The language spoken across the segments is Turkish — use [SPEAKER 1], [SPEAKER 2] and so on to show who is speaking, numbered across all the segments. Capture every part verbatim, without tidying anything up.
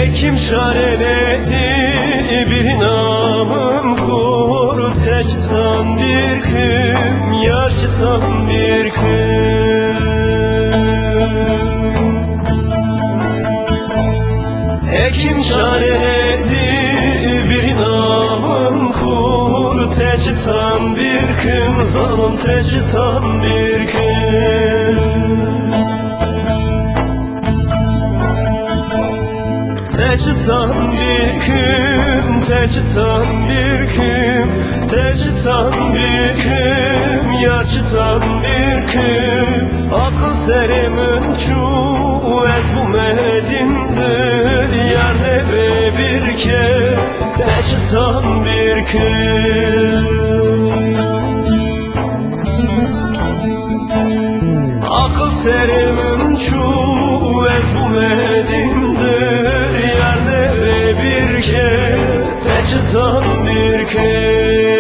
[SPEAKER 1] Kim çareledi bir namım kur, tektan bir küm, yarçıtan bir küm. Kim çareledi bir namım kur, tektan bir küm, zalim tektan bir küm. Tectan bir küm, tectan bir küm, tectan bir küm, yarçıtan bir küm. Akıl serimin çu ez bu medindir, yar nebe bir ke, tectan bir küm. Akıl serimin çu ez bu medindir, bir ke, tectan bir ke.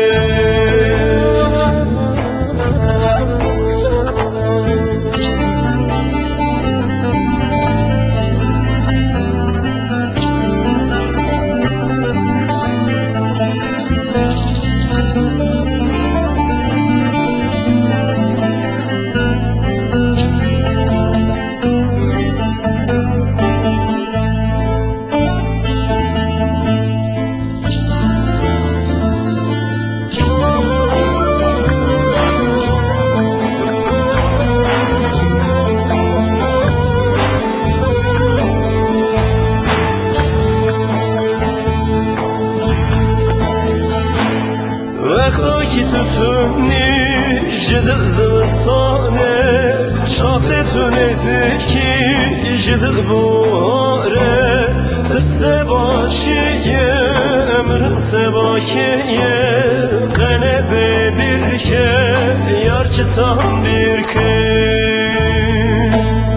[SPEAKER 1] Ki tütünni jidir zivistane, şafletun eziki jidir buhare. Tırse başiye, emrin sebakiye, gönebe bir ke, yarçıtan bir küm.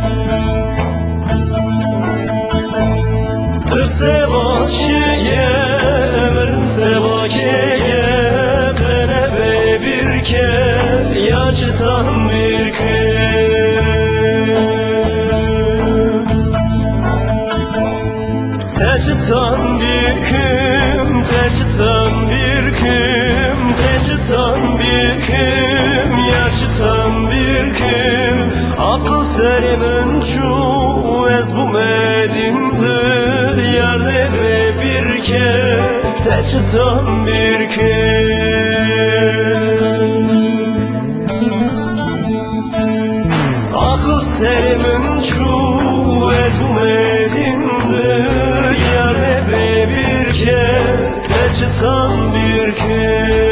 [SPEAKER 1] Tırse başiye, emrin sebakiye, yarçıtan bir küm. Tectan bir küm, tectan bir küm, tectan bir küm, yarçıtan bir küm. Akıl serimin çu ez bu medindir, yar nebe bir ke, tectan bir küm. Akıl serimin çu ez bu medindir, yar nebe bir ke, tectan bir küm.